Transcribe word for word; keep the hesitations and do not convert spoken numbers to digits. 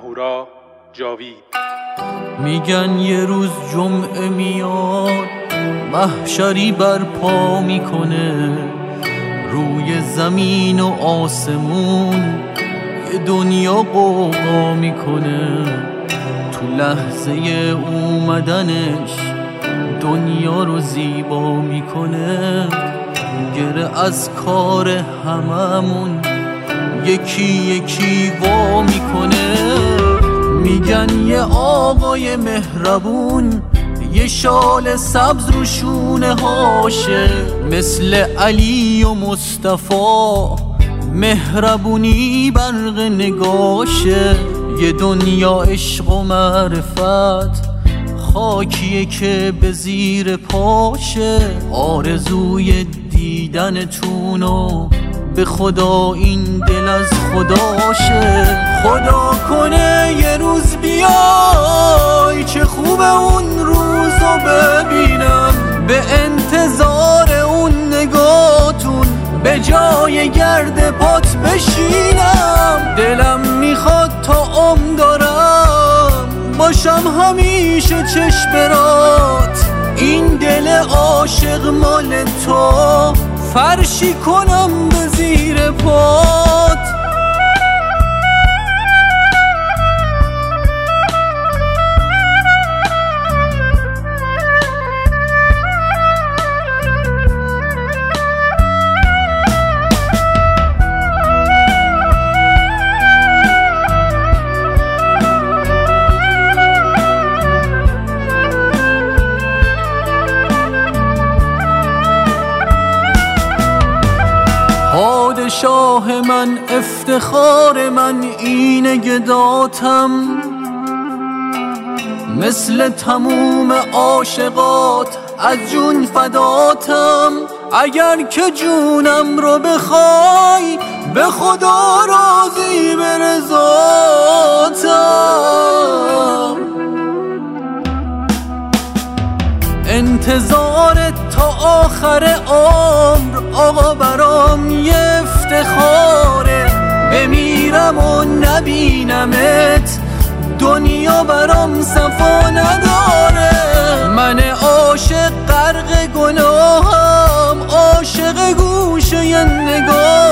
اهورا جاوید. میگن یه روز جمعه میاد، محشری برپا میکنه، روی زمین و آسمون یه دنیا قوقا میکنه. تو لحظه اومدنش دنیا رو زیبا میکنه، گره از کار هممون یکی یکی وا میکنه. میگن یه آقای مهربون یه شال سبز رو شونه هاشه، مثل علی و مصطفی مهربونی برق نگاشه. یه دنیا عشق و معرفت خاکیه که به زیر پاشه، آرزوی دیدنتونو به خدا این دل از خداشه. خدا کنه یه روز بیای که خوبه اون روزو ببینم، به انتظار اون نگاتون به جای گرد پات بشینم. دلم میخواد تا عمر دارم باشم همیشه چشمرات، این دل عاشق مال تو فرشی کنم به زیر پات. پادشاه من افتخار من اینه گداتم، مثل تموم عاشقات از جون فداتم. اگر که جونم رو بخوای به خدا راضی به رضاتم. انتظارت تا آخر عمر آقا برام یه افتخاره، بمیرم و نبینمت دنیا برام صفا نداره. من عاشق غرق گناهم، عاشق گوشه نگاه